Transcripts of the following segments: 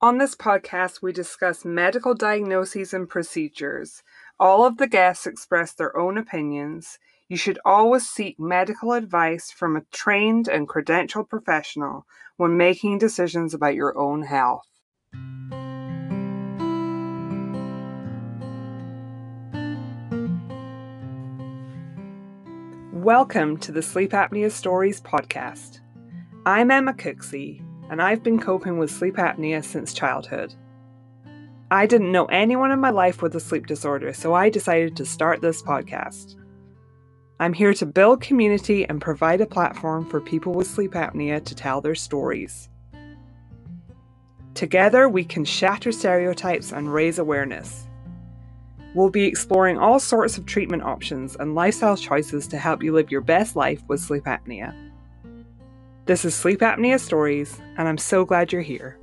On this podcast, we discuss medical diagnoses and procedures. All of the guests express their own opinions. You should always seek medical advice from a trained and credentialed professional when making decisions about your own health. Welcome to the Sleep Apnea Stories podcast. I'm Emma Cooksey, and I've been coping with sleep apnea since childhood. I didn't know anyone in my life with a sleep disorder, so I decided to start this podcast. I'm here to build community and provide a platform for people with sleep apnea to tell their stories. Together, we can shatter stereotypes and raise awareness. We'll be exploring all sorts of treatment options and lifestyle choices to help you live your best life with sleep apnea. This is Sleep Apnea Stories, and I'm so glad you're here.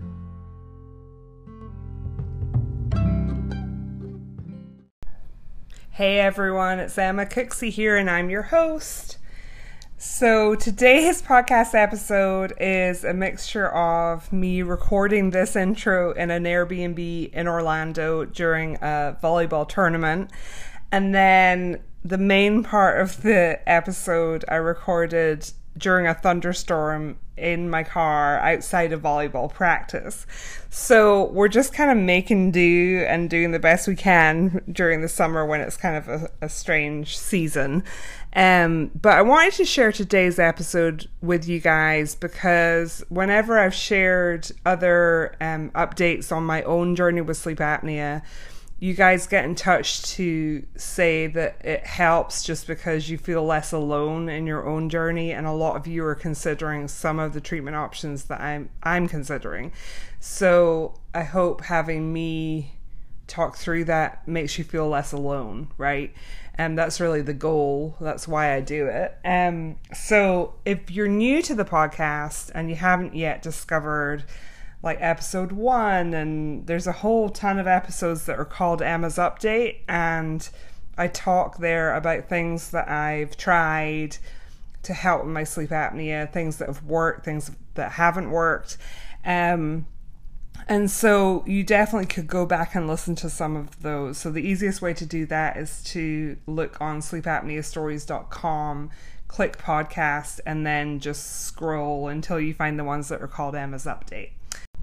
Hey everyone, it's Emma Cooksey here, and I'm your host. So today's podcast episode is a mixture of me recording this intro in an Airbnb in Orlando during a volleyball tournament, and then the main part of the episode I recorded during a thunderstorm in my car outside of volleyball practice. So we're just kind of making do and doing the best we can during the summer when it's kind of a strange season. But I wanted to share today's episode with you guys because whenever I've shared other updates on my own journey with sleep apnea, you guys get in touch to say that it helps just because you feel less alone in your own journey, and a lot of you are considering some of the treatment options that I'm considering. So I hope having me talk through that makes you feel less alone, right? And that's really the goal. That's why I do it. So if you're new to the podcast and you haven't yet discovered like episode 1, and there's a whole ton of episodes that are called Emma's Update, and I talk there about things that I've tried to help with my sleep apnea, things that have worked, things that haven't worked. And so you definitely could go back and listen to some of those. So the easiest way to do that is to look on sleepapneastories.com, click podcast, and then just scroll until you find the ones that are called Emma's Update.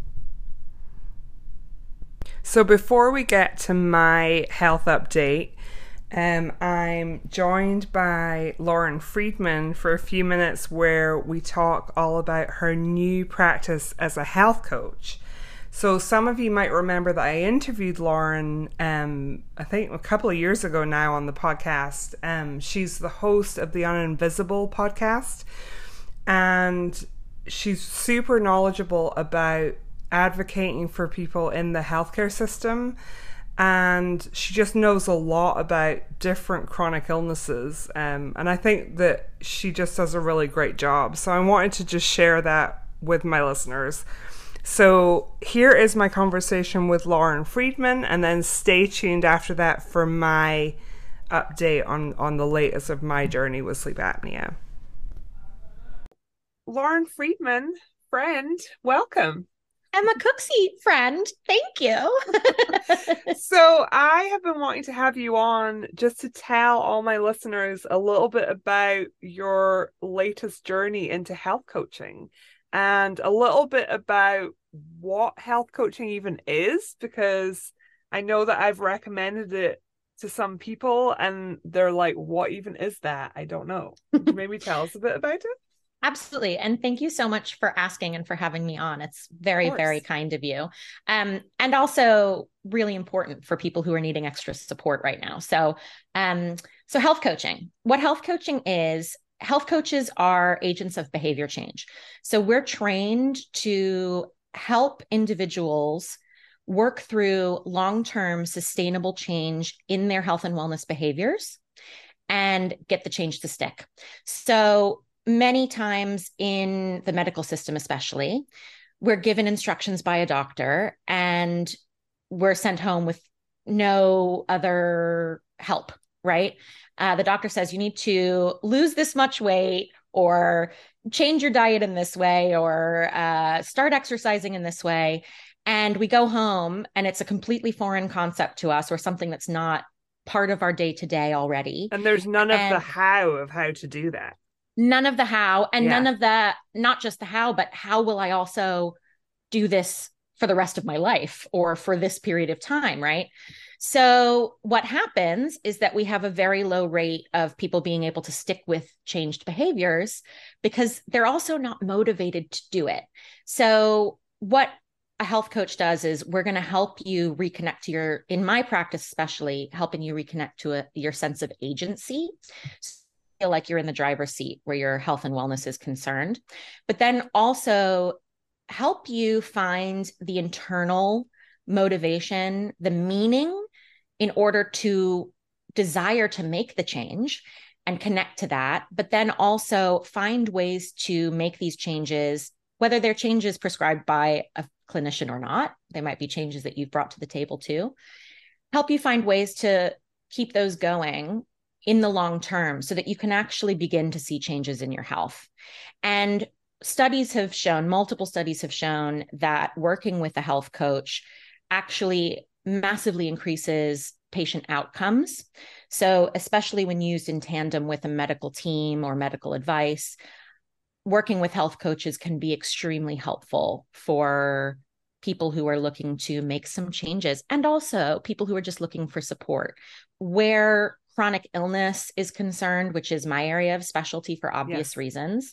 So before we get to my health update, I'm joined by Lauren Friedman for a few minutes where we talk all about her new practice as a health coach. So some of you might remember that I interviewed Lauren, I think a couple of years ago now on the podcast. She's the host of the Uninvisible podcast, and she's super knowledgeable about advocating for people in the healthcare system, and she just knows a lot about different chronic illnesses, and I think that she just does a really great job. So I wanted to just share that with my listeners. So here is my conversation with Lauren Friedman, and then stay tuned after that for my update on the latest of my journey with sleep apnea. Lauren Friedman, friend, welcome. Emma Cooksey, friend, thank you. So I have been wanting to have you on just to tell all my listeners a little bit about your latest journey into health coaching and a little bit about what health coaching even is, because I know that I've recommended it to some people and they're like, what even is that? I don't know. Could you maybe tell us a bit about it? Absolutely. And thank you so much for asking and for having me on. It's very, very kind of you. And also really important for people who are needing extra support right now. So health coaching, what health coaching is, health coaches are agents of behavior change. So we're trained to help individuals work through long-term sustainable change in their health and wellness behaviors and get the change to stick. So many times in the medical system, especially, we're given instructions by a doctor and we're sent home with no other help, right? The doctor says you need to lose this much weight or change your diet in this way or start exercising in this way. And we go home and it's a completely foreign concept to us, or something that's not part of our day to day already. And there's none of the And how of how to do that. none of the how, and Yeah. none of the, not just the how, but how will I also do this for the rest of my life or for this period of time, right? So what happens is that we have a very low rate of people being able to stick with changed behaviors because they're also not motivated to do it. So what a health coach does is we're going to help you reconnect to your, in my practice especially, helping you reconnect to your sense of agency. Feel like you're in the driver's seat where your health and wellness is concerned, but then also help you find the internal motivation, the meaning in order to desire to make the change and connect to that, but then also find ways to make these changes, whether they're changes prescribed by a clinician or not. They might be changes that you've brought to the table too. Help you find ways to keep those going in the long term so that you can actually begin to see changes in your health. And studies have shown, multiple studies have shown that working with a health coach actually massively increases patient outcomes. So, especially when used in tandem with a medical team or medical advice, working with health coaches can be extremely helpful for people who are looking to make some changes, and also people who are just looking for support. Where chronic illness is concerned, which is my area of specialty for obvious reasons,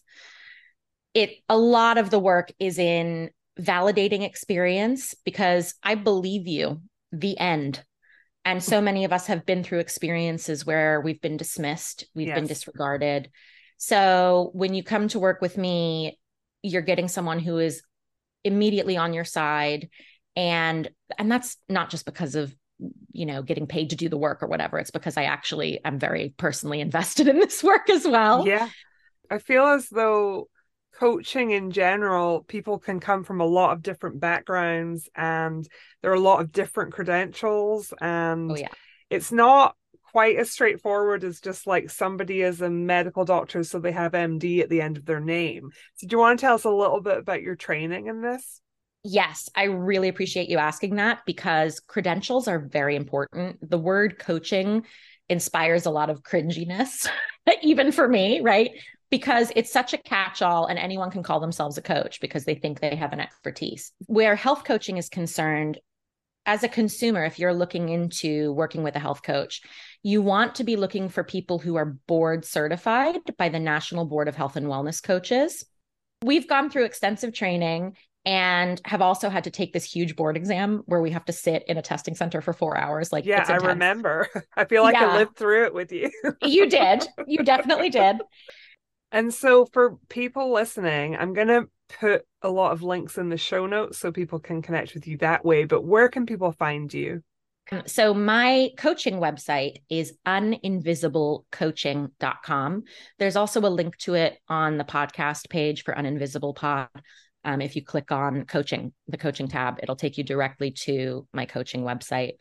a lot of the work is in validating experience, because I believe you, the end. And so many of us have been through experiences where we've been dismissed, we've been disregarded. So when you come to work with me, you're getting someone who is immediately on your side. And that's not just because of, getting paid to do the work or whatever. It's because I actually am very personally invested in this work as well. Yeah. I feel as though coaching in general, people can come from a lot of different backgrounds and there are a lot of different credentials, and it's not quite as straightforward as just like somebody is a medical doctor, so they have MD at the end of their name. So do you want to tell us a little bit about your training in this? Yes, I really appreciate you asking that, because credentials are very important. The word coaching inspires a lot of cringiness, even for me, right? Because it's such a catch-all and anyone can call themselves a coach because they think they have an expertise. Where health coaching is concerned, as a consumer, if you're looking into working with a health coach, you want to be looking for people who are board certified by the National Board of Health and Wellness Coaches. We've gone through extensive training and have also had to take this huge board exam where we have to sit in a testing center for 4 hours. Like, yeah, it's I remember. I feel like I lived through it with you. You did. You definitely did. And so for people listening, I'm going to put a lot of links in the show notes so people can connect with you that way. But where can people find you? So my coaching website is uninvisiblecoaching.com. There's also a link to it on the podcast page for Uninvisible Pod. If you click on coaching, the coaching tab, it'll take you directly to my coaching website.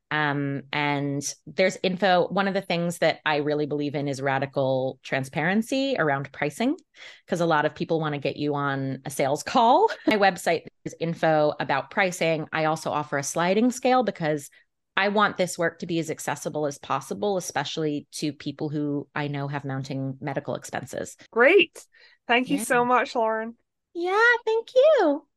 And there's info. One of the things that I really believe in is radical transparency around pricing, because a lot of people want to get you on a sales call. My website is info about pricing. I also offer a sliding scale because I want this work to be as accessible as possible, especially to people who I know have mounting medical expenses. Great. Thank you so much, Lauren. Yeah, thank you.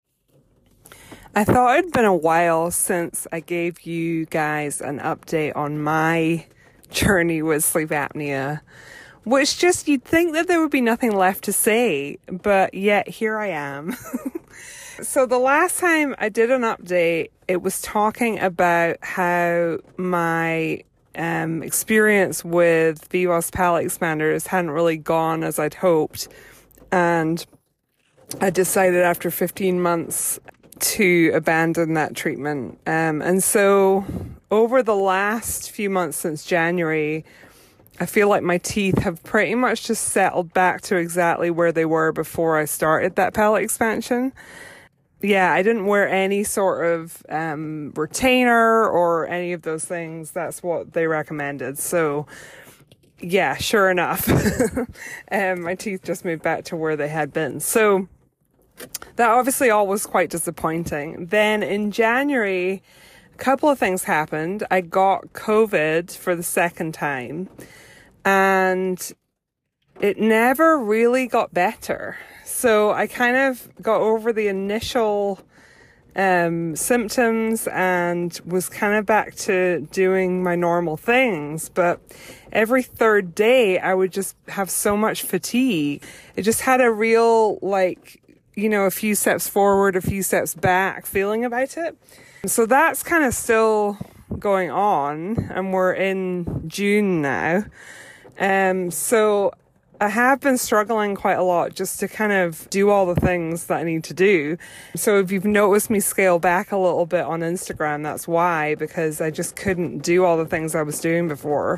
I thought it'd been a while since I gave you guys an update on my journey with sleep apnea, which just, you'd think that there would be nothing left to say, but yet here I am. So the last time I did an update, it was talking about how my experience with VWAS palate expanders hadn't really gone as I'd hoped, and I decided after 15 months to abandon that treatment. And so over the last few months since January, I feel like my teeth have pretty much just settled back to exactly where they were before I started that palate expansion. Yeah, I didn't wear any sort of retainer or any of those things. That's what they recommended. So yeah, sure enough, my teeth just moved back to where they had been. So that obviously all was quite disappointing. Then in January, a couple of things happened. I got COVID for the second time, and it never really got better. So I kind of got over the initial symptoms and was kind of back to doing my normal things. But every third day, I would just have so much fatigue. It just had a real, like, you know, a few steps forward, a few steps back feeling about it. So that's kind of still going on, and we're in June now. So I have been struggling quite a lot just to kind of do all the things that I need to do. So if you've noticed me scale back a little bit on Instagram, that's why, because I just couldn't do all the things I was doing before.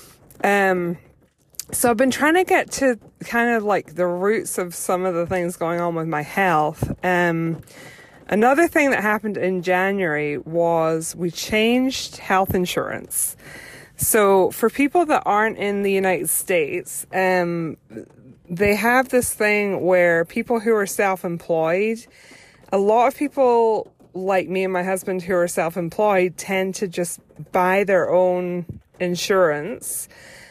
So I've been trying to get to kind of like the roots of some of the things going on with my health. Another thing that happened in January was we changed health insurance. So for people that aren't in the United States, they have this thing where people who are self-employed, a lot of people like me and my husband who are self-employed tend to just buy their own insurance.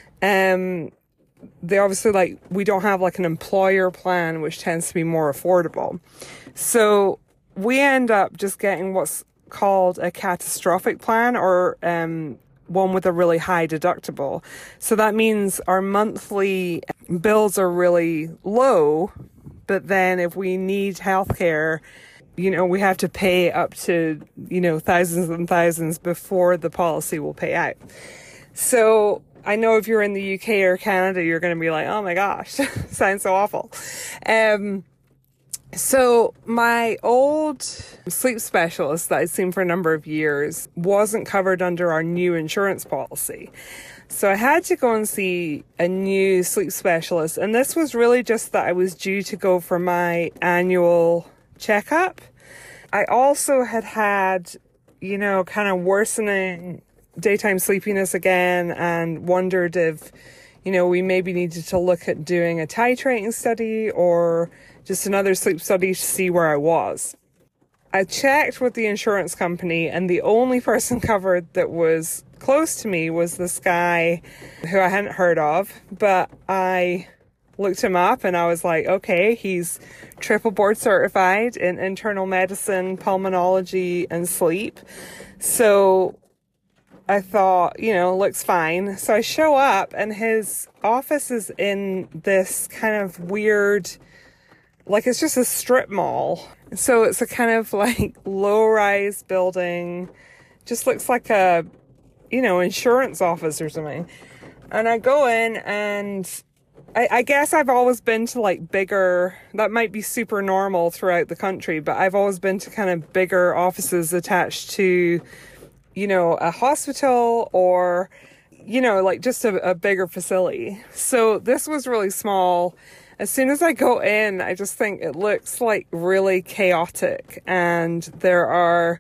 They obviously, like, we don't have like an employer plan, which tends to be more affordable. So we end up just getting what's called a catastrophic plan, or one with a really high deductible. So that means our monthly bills are really low, but then if we need healthcare, you know, we have to pay up to, you know, thousands and thousands before the policy will pay out. So I know if you're in the UK or Canada, you're going to be like, oh my gosh, sounds so awful. So my old sleep specialist that I'd seen for a number of years wasn't covered under our new insurance policy. So I had to go and see a new sleep specialist. And this was really just that I was due to go for my annual checkup. I also had, you know, kind of worsening daytime sleepiness again, and wondered if, you know, we maybe needed to look at doing a titrating study or just another sleep study to see where I was. I checked with the insurance company, and the only person covered that was close to me was this guy who I hadn't heard of, but I looked him up and I was like, okay, he's triple board certified in internal medicine, pulmonology, and sleep. So I thought, you know, looks fine. So I show up, and his office is in this kind of weird, like, it's just a strip mall. So it's a kind of like low-rise building. Just looks like a, you know, insurance office or something. And I go in, and I guess I've always been to like bigger, that might be super normal throughout the country, but I've always been to kind of bigger offices attached to, you know, a hospital or, you know, like just a bigger facility. So this was really small. As soon as I go in, I just think it looks like really chaotic, and there are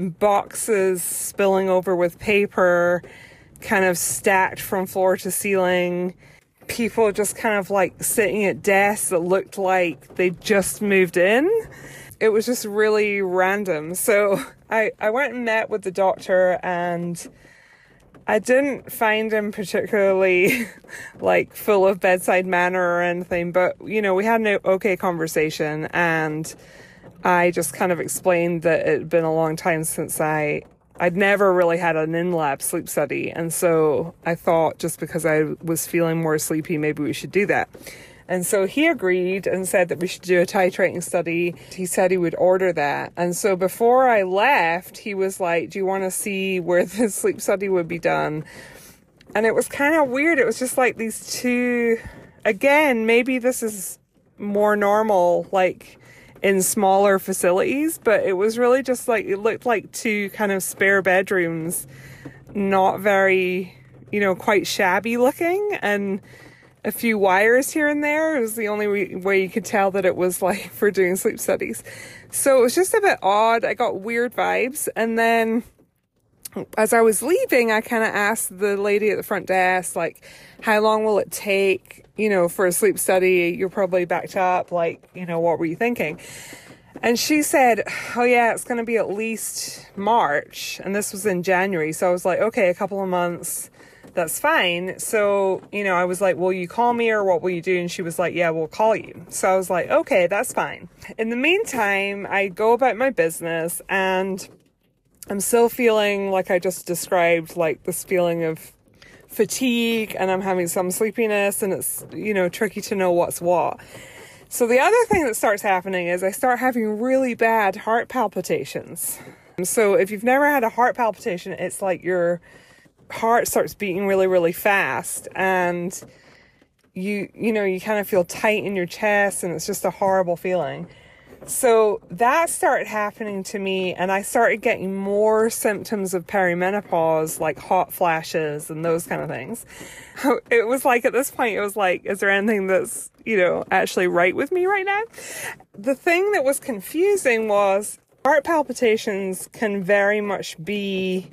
boxes spilling over with paper, kind of stacked from floor to ceiling. People just kind of like sitting at desks that looked like they just moved in. It was just really random. So I went and met with the doctor, and I didn't find him particularly like full of bedside manner or anything, but, you know, we had an okay conversation, and I just kind of explained that it had been a long time since I'd never really had an in-lab sleep study. And so I thought, just because I was feeling more sleepy, maybe we should do that. And so he agreed and said that we should do a titrating study. He said he would order that. And so before I left, he was like, do you want to see where the sleep study would be done? And it was kind of weird. It was just like these two, again, maybe this is more normal, like in smaller facilities, but it was really just like, it looked like two kind of spare bedrooms, not very, you know, quite shabby looking, and a few wires here and there. It was the only way you could tell that it was like for doing sleep studies. So it was just a bit odd. I got weird vibes. And then as I was leaving, I kind of asked the lady at the front desk, like, how long will it take, for a sleep study? You're probably backed up. Like, what were you thinking? And she said, oh yeah, it's going to be at least March. And this was in January. So I was like, okay, a couple of months, that's fine. So, I was like, will you call me or what will you do? And she was like, yeah, we'll call you. So I was like, okay, that's fine. In the meantime, I go about my business and I'm still feeling like I just described, like this feeling of fatigue, and I'm having some sleepiness, and it's, tricky to know what's what. So the other thing that starts happening is I start having really bad heart palpitations. So if you've never had a heart palpitation, it's like your heart starts beating really, really fast, and you kind of feel tight in your chest, and it's just a horrible feeling. So that started happening to me, and I started getting more symptoms of perimenopause, like hot flashes and those kind of things. It was like, at this point, it was like, is there anything that's, actually right with me right now? The thing that was confusing was heart palpitations can very much be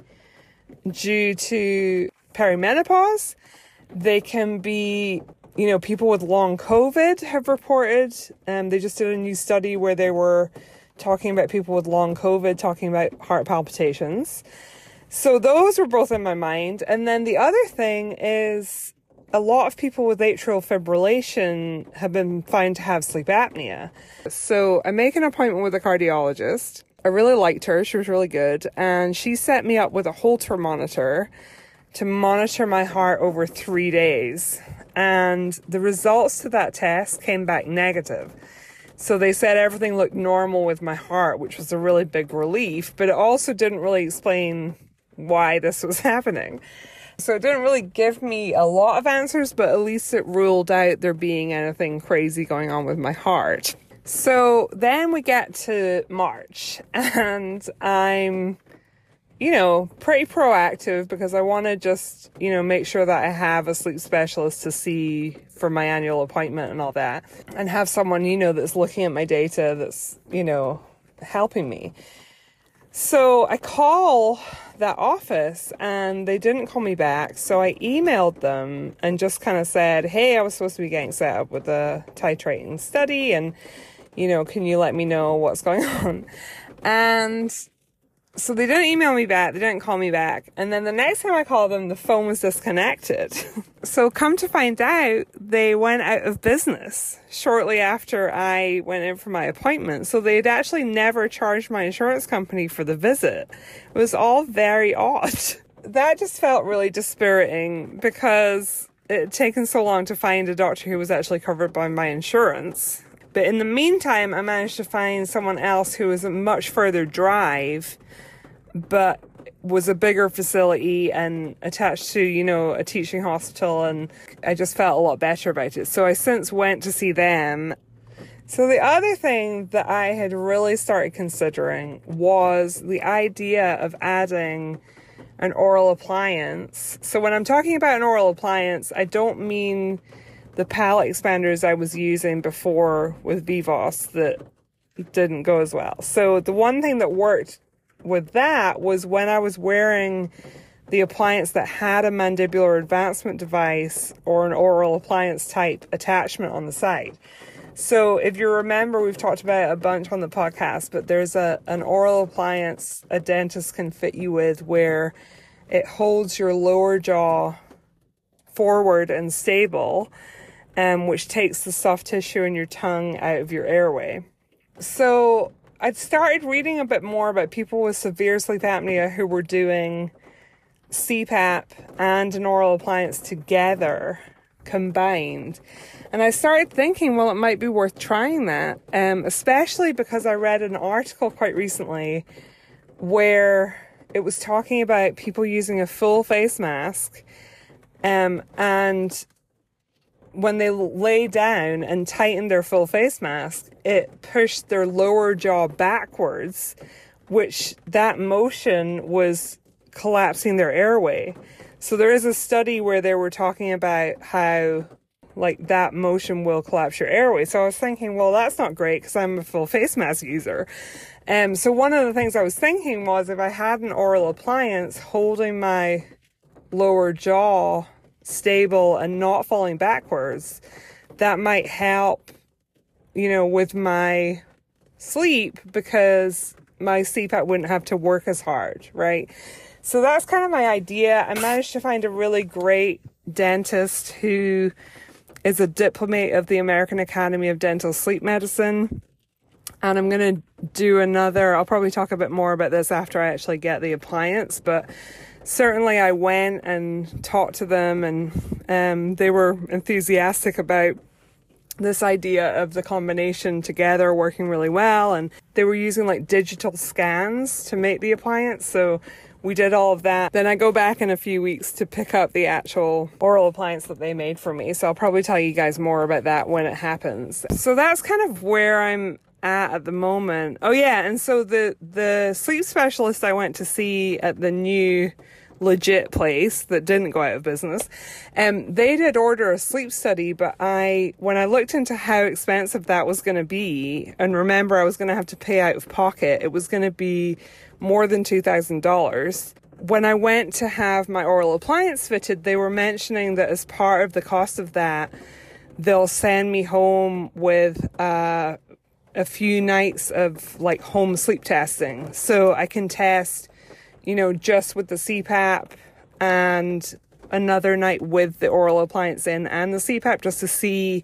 due to perimenopause. They can be, people with long COVID have reported, they just did a new study where they were talking about people with long COVID, talking about heart palpitations. So those were both in my mind. And then the other thing is a lot of people with atrial fibrillation have been found to have sleep apnea. So I make an appointment with a cardiologist. I really liked her. She was really good. And she set me up with a Holter monitor to monitor my heart over 3 days. And the results to that test came back negative. So they said everything looked normal with my heart, which was a really big relief, but it also didn't really explain why this was happening. So it didn't really give me a lot of answers, but at least it ruled out there being anything crazy going on with my heart. So then we get to March, and I'm pretty proactive because I want to just, make sure that I have a sleep specialist to see for my annual appointment and all that, and have someone, that's looking at my data that's, helping me. So I call that office and they didn't call me back. So I emailed them and just kind of said, hey, I was supposed to be getting set up with a titrating study, and, can you let me know what's going on? And so they didn't email me back, they didn't call me back. And then the next time I called them, the phone was disconnected. So come to find out, they went out of business shortly after I went in for my appointment. So they'd actually never charged my insurance company for the visit. It was all very odd. That just felt really dispiriting because it had taken so long to find a doctor who was actually covered by my insurance. But in the meantime, I managed to find someone else who was a much further drive, but was a bigger facility and attached to, a teaching hospital, and I just felt a lot better about it. So I since went to see them. So the other thing that I had really started considering was the idea of adding an oral appliance. So when I'm talking about an oral appliance, I don't mean the palate expanders I was using before with Vivos that didn't go as well. So the one thing that worked with that was when I was wearing the appliance that had a mandibular advancement device or an oral appliance type attachment on the side. So if you remember, we've talked about it a bunch on the podcast, but there's an oral appliance a dentist can fit you with where it holds your lower jaw forward and stable, which takes the soft tissue in your tongue out of your airway. So I'd started reading a bit more about people with severe sleep apnea who were doing CPAP and an oral appliance together, combined. And I started thinking, well, it might be worth trying that, especially because I read an article quite recently where it was talking about people using a full face mask, and when they lay down and tightened their full face mask, it pushed their lower jaw backwards, which that motion was collapsing their airway. So there is a study where they were talking about how that motion will collapse your airway. So I was thinking, well, that's not great because I'm a full face mask user. So one of the things I was thinking was, if I had an oral appliance holding my lower jaw stable and not falling backwards, that might help, with my sleep, because my CPAP wouldn't have to work as hard, right? So that's kind of my idea. I managed to find a really great dentist who is a diplomate of the American Academy of Dental Sleep Medicine. And I'm going to do I'll probably talk a bit more about this after I actually get the appliance, but certainly I went and talked to them, and they were enthusiastic about this idea of the combination together working really well. And they were using like digital scans to make the appliance. So we did all of that. Then I go back in a few weeks to pick up the actual oral appliance that they made for me. So I'll probably tell you guys more about that when it happens. So that's kind of where I'm at the moment. Oh yeah, and so the sleep specialist I went to see at the new legit place that didn't go out of business, they did order a sleep study, but when I looked into how expensive that was going to be, and remember I was going to have to pay out of pocket, it was going to be more than $2,000. When I went to have my oral appliance fitted, they were mentioning that as part of the cost of that, they'll send me home with a few nights of like home sleep testing. So I can test, just with the CPAP, and another night with the oral appliance in and the CPAP, just to see,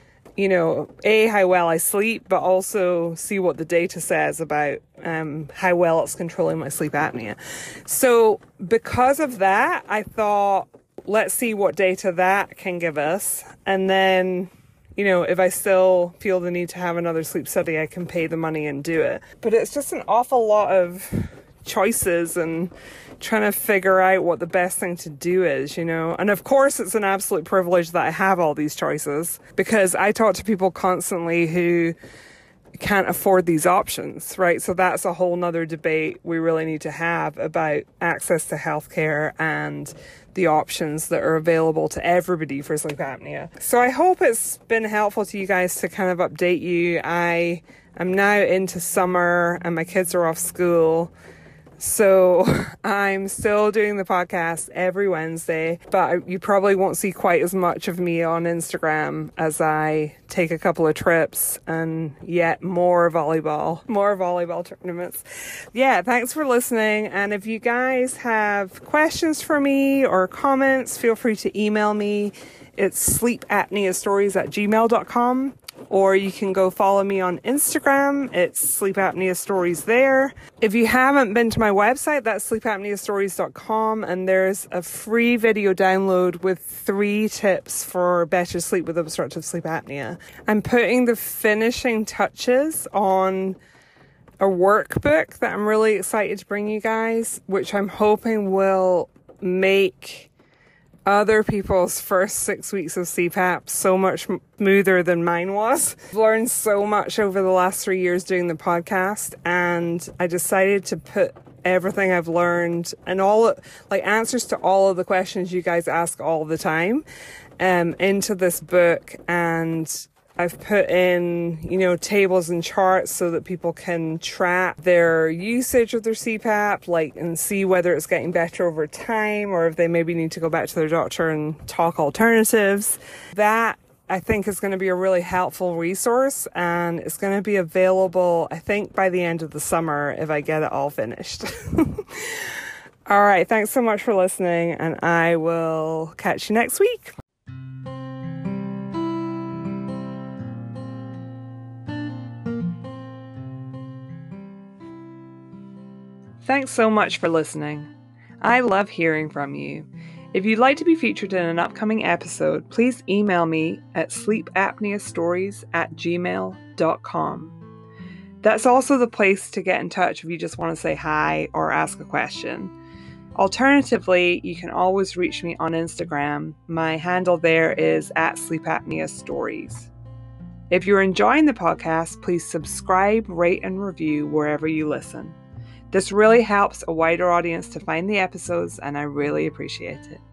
how well I sleep, but also see what the data says about how well it's controlling my sleep apnea. So because of that, I thought, let's see what data that can give us. And then, if I still feel the need to have another sleep study, I can pay the money and do it. But it's just an awful lot of choices and trying to figure out what the best thing to do is, And of course, it's an absolute privilege that I have all these choices, because I talk to people constantly who can't afford these options, right? So that's a whole nother debate we really need to have about access to healthcare and the options that are available to everybody for sleep apnea. So I hope it's been helpful to you guys to kind of update you. I am now into summer and my kids are off school. So I'm still doing the podcast every Wednesday, but you probably won't see quite as much of me on Instagram as I take a couple of trips and yet more volleyball tournaments. Yeah, thanks for listening. And if you guys have questions for me or comments, feel free to email me. It's sleepapneastories@gmail.com. Or you can go follow me on Instagram. It's Sleep Apnea Stories there. If you haven't been to my website, that's sleepapneastories.com. And there's a free video download with 3 tips for better sleep with obstructive sleep apnea. I'm putting the finishing touches on a workbook that I'm really excited to bring you guys, which I'm hoping will make other people's first 6 weeks of CPAP so much smoother than mine was. I've learned so much over the last 3 years doing the podcast, and I decided to put everything I've learned and answers to all of the questions you guys ask all the time into this book. And I've put in, tables and charts so that people can track their usage of their CPAP, and see whether it's getting better over time or if they maybe need to go back to their doctor and talk alternatives. That, I think, is going to be a really helpful resource, and it's going to be available, I think, by the end of the summer if I get it all finished. All right. Thanks so much for listening, and I will catch you next week. Thanks so much for listening. I love hearing from you. If you'd like to be featured in an upcoming episode, please email me at sleepapneastories@gmail.com. That's also the place to get in touch if you just want to say hi or ask a question. Alternatively, you can always reach me on Instagram. My handle there is @sleepapneastories. If you're enjoying the podcast, please subscribe, rate, and review wherever you listen. This really helps a wider audience to find the episodes, and I really appreciate it.